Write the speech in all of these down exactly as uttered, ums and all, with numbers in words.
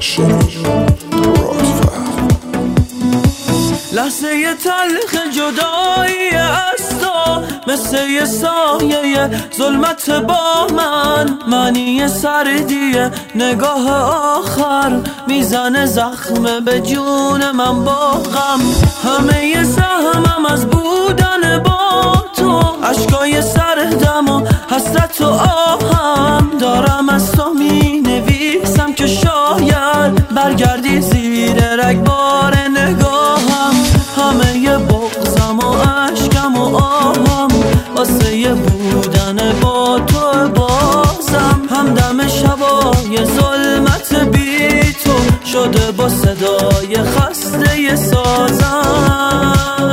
لحظه تلخ جدایی از تو مثل یه سایه ظلمت با من، معنی سردی نگاه آخر میزنه زخم به جون من با غم. همه ی سهمم از بودن با تو، عشقای سردم و حسرت و آهم دارم از تو می نویسم که شاید برگردی زیر رگبار نگاهم. همه ی بغضم و عشقم و آهم واسه ی بودن با تو بازم. همدم شبای ظلمت بی تو شده با صدای خسته ی سازم.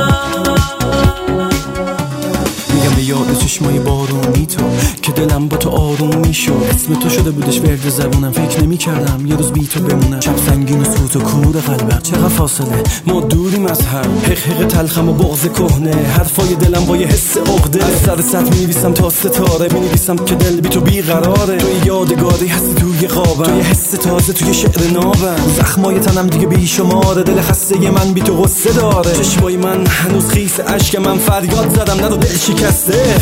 میگم به یاد چشمای بارونی تو که دلم با تو آروم میشد. اسم تو شده بودش ورد زبونم، فکر نمی کردم یه روز بی تو بمونم. شب سنگین و سوت و کور قلبم، چقدر فاصله ما دوریم از هم. حق حق تلخم و بغض کهنه، حرفای دلم با یه حس عقده. از سر سطح می‌نویسم تا ستاره، می‌نویسم که دل بی تو بیقراره. تو یادگاری هستی توی خوابم، تو یه حس تازه توی شعر نابم. زخمای تنم دیگه بیشماره، دل خسته من بی تو قصه داره. چشمای من هنوز خیس اشک، من فریاد زدم ندو دل شکسته.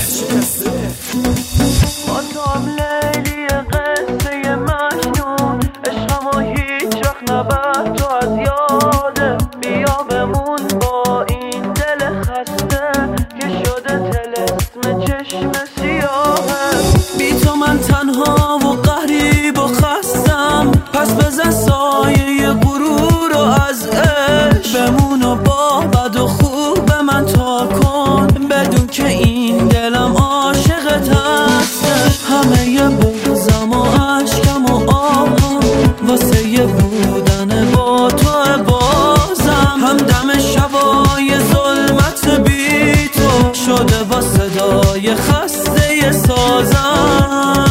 با تو هم لیلی قصه مجنون، عشقمو هیچ وقت نبرد تو از یاده. بیا بمون با این دل خسته که شده طلسم چشم سیاهه. بی تو من تنها و غریب و خستم، پس بزن سایه غرور و از عشق بمون و با بد و خوب من تا کن، بدون که این دلم عاشقت هستش. همه ی بغضم و عشقم و آهم واسه ی بودن با تو بازم. همدم شبای ظلمت بی تو شده با صدای خسته ی سازم.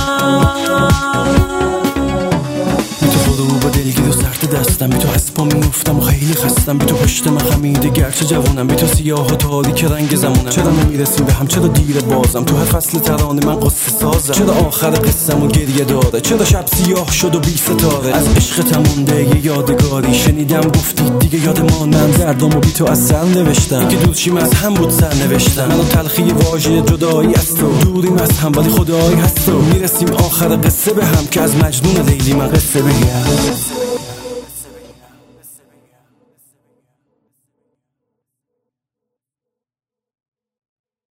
بی تو خودو با دلگیر و سرد دستم، بی تو از پا میفتم و خیلی خستم. بی تو پشت من خمیده گرچه جوونم، بی تو سیاه و تاریک رنگ زمونم. چرا نمیرسیم به هم، چرا دیر بازم؟ تو هر فصل ترانه من قصه سازم. چرا آخر قصم و گریه داره؟ چرا شب سیاه شد و بی ستاره؟ از عشق مونده یه یادگاری، شنیدم گفتی دیگه یادمان. من دردم و بی تو از سر نوشتم، که دوشیم از هم بود سر نوشتم. من و تلخی واژه جدایی از تو، دوریم از هم ولی خدایی هست تو. میرسیم آخر قصه به هم، که از مجنون لیلی من قصه بگم.